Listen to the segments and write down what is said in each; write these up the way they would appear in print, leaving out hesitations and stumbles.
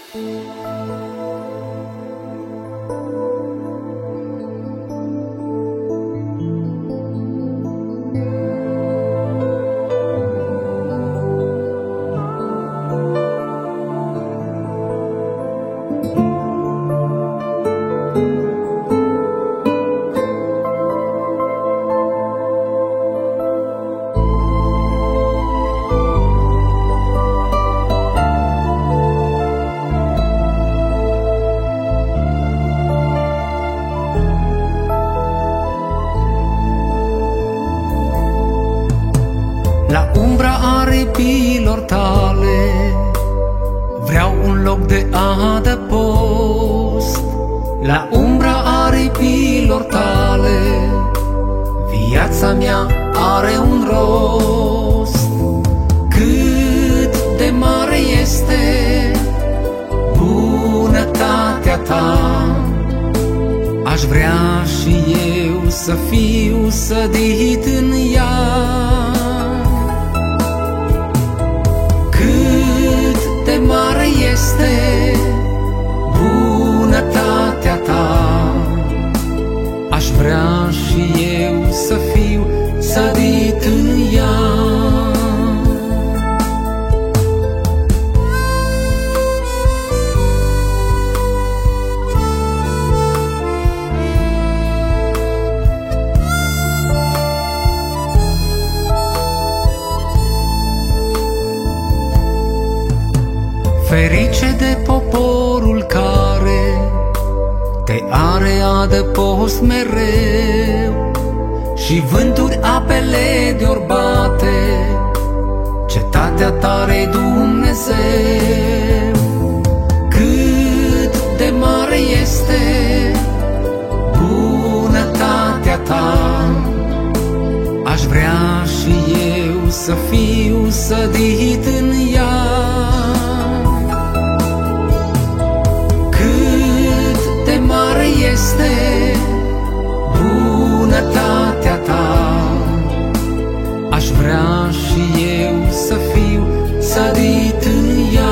La umbra aripilor tale vreau un loc de adăpost. La umbra aripilor tale viața mea are un rost. Cât de mare este bunătatea ta, aș vrea și eu să fiu sădit în ea. De mare este bunătatea ta, aș vrea și eu să fiu sădit în ea. Ferice de poporul care te are adăpost mereu, și vânturi apele de-or bate, cetatea tare Dumnezeu. Cât de mare este bunătatea ta, aș vrea și eu să fiu sădit în ea. Este bunătatea ta, aș vrea și eu să fiu sădit în ea.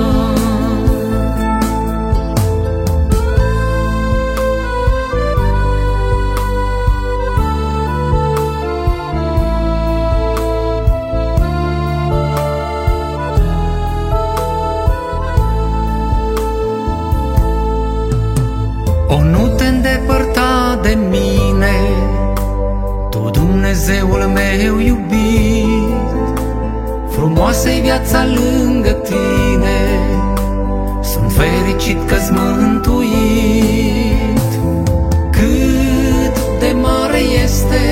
O, nu te îndepărta de mine, Tu, Dumnezeul meu iubit. Frumoasă-i viața lângă Tine, sunt fericit că-s mântuit. Cât de mare este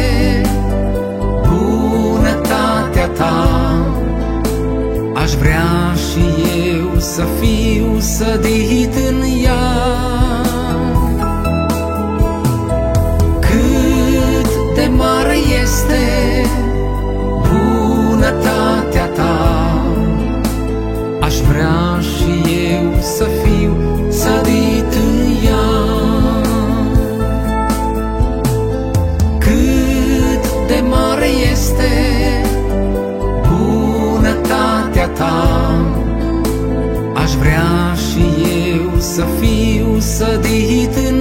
bunătatea Ta, aș vrea și eu să fiu sădit în ea. De mare este bunătatea ta, aș vrea și eu să fiu sădit în ea. Cât de mare este bunătatea ta, aș vrea și eu să fiu sădit în